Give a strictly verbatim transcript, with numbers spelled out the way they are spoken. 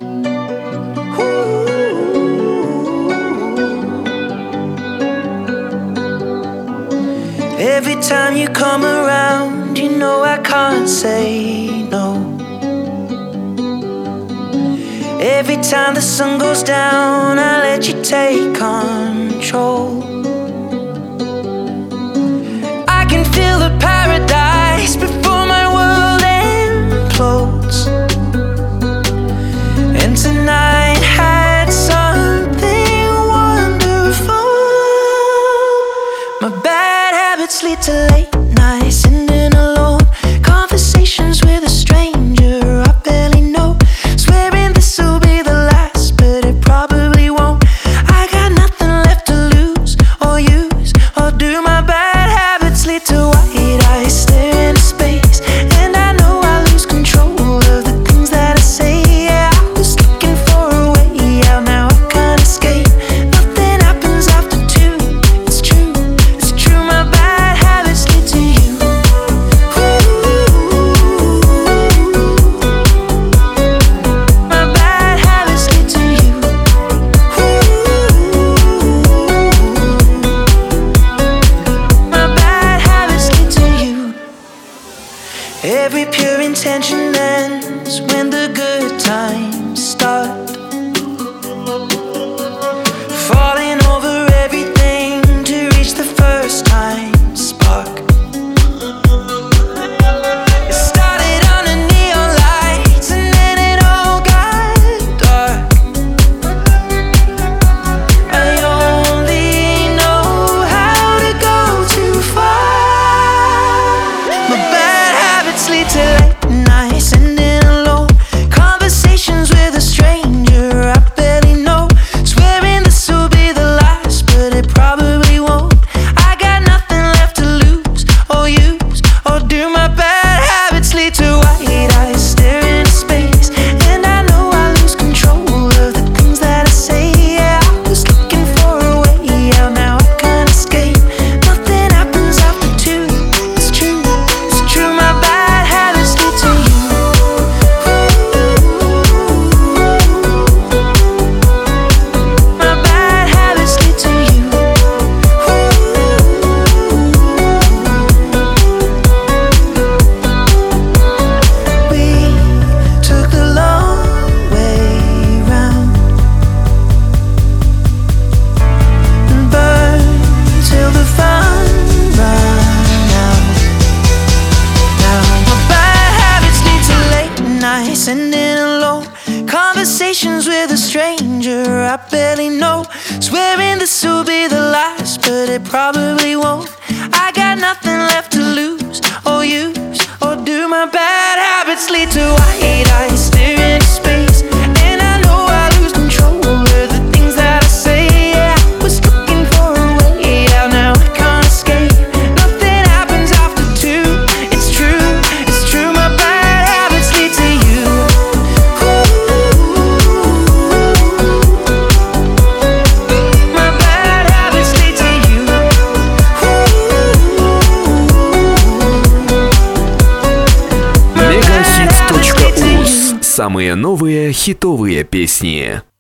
Every time you come around, you know I can't say no. Every time the sun goes down, I let you take control. I can feel the paradise before my world implodes. And tonight had something wonderful. My bad habits lead to late nights, sitting alone, conversations with a stranger I barely know, swearing this will be the last, but it probably won't. I got nothing left to lose or use or do. My bad habits lead to white eyes stare into space, and I know I lose control of the things that I say. Yeah, I was looking for a way out, now I can't escape. Nothing happens after two, it's true, it's true. My bad habits lead to you. My bad habits lead to you. My bad habits lead to you. Every pure intention ends when the good times start. Falling over everything to reach the first time spark. It started under neon lights and then it all got dark. I only know how to go too far. My bad habits lead to late nights, sitting alone, conversations with a stranger I barely know, swearing this will be the last, but it probably won't. I got nothing left to lose or use or do. My bad habits lead to white eyes stare into space, and I know I lose control of the things that I say. Yeah, I was looking for a way out, now I can't escape. Nothing happens after two, it's true, it's true. My bad habits lead to you. My bad habits lead to you. We took the long way round and burned till the fun ran out. Now my bad habits lead to late nights, sitting alone, conversations with a stranger I barely know, swearing this will be the last, but it probably won't. I got nothing left to lose or use or do. My bad habits lead to white eyes stare into space, and I know I lose control of the things that I say. Yeah, I was looking for a way out, now I can't escape. Nothing happens after two, it's true, it's true. My bad habits lead to you. My bad habits lead to you. мегахит точка уз. Самые новые хитовые песни.